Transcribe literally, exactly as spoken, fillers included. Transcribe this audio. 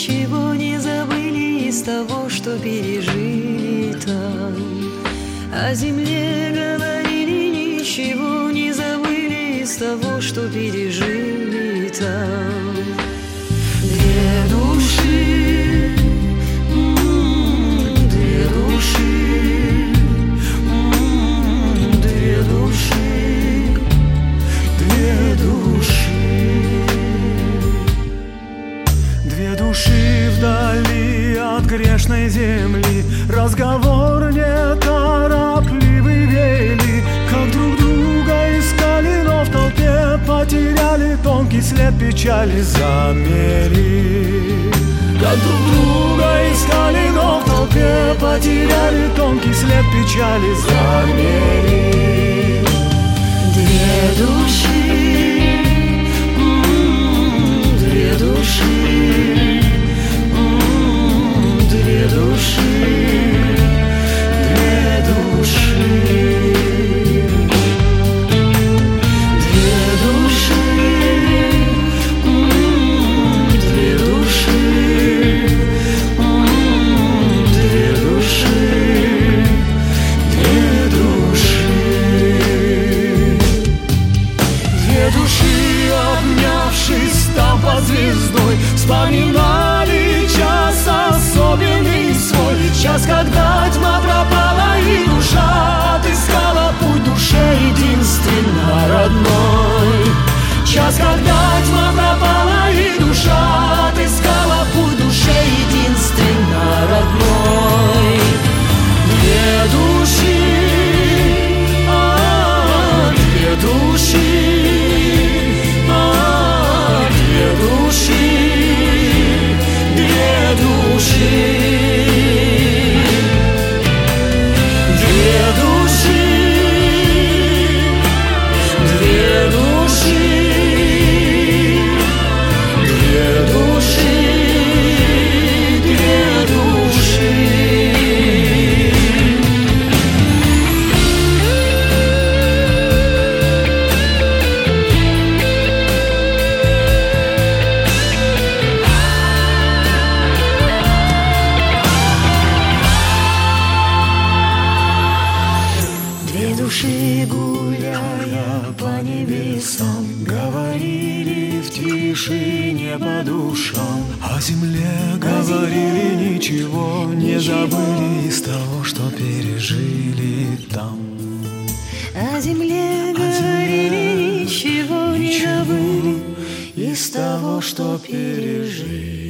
ничего не забыли из того, что пережили там. О земле говорили, ничего не забыли из того, что пережили там. Две души, м-м, две души, м-м, две души, две души. Две души вдали от грешной земли, разговор неторопливый вели, как друг друга искали, но в толпе потеряли, тонкий след печали замели. Как друг друга искали, но в толпе потеряли, тонкий след печали замели. Две души, м-м, две души, м-м, две души, две души. Две души, м-м, две души, м-м, две души, две души. Две души, обнявшись там под звездой, вспоминали час особенный свой. Час, когда тьма пропала и душа отыскала путь душе единственно родной. Час, когда тьма пропала и душа отыскала путь душе единственно родной. Две души, а, две души, а, две души, две души. Две души, две души, две души, две души. Две души, гуляя по небесам, Говорили в тишине по душам, о земле говорили, ничего не забыли из того, что пережили там. о земле говорили, ничего не забыли из того, что пережили.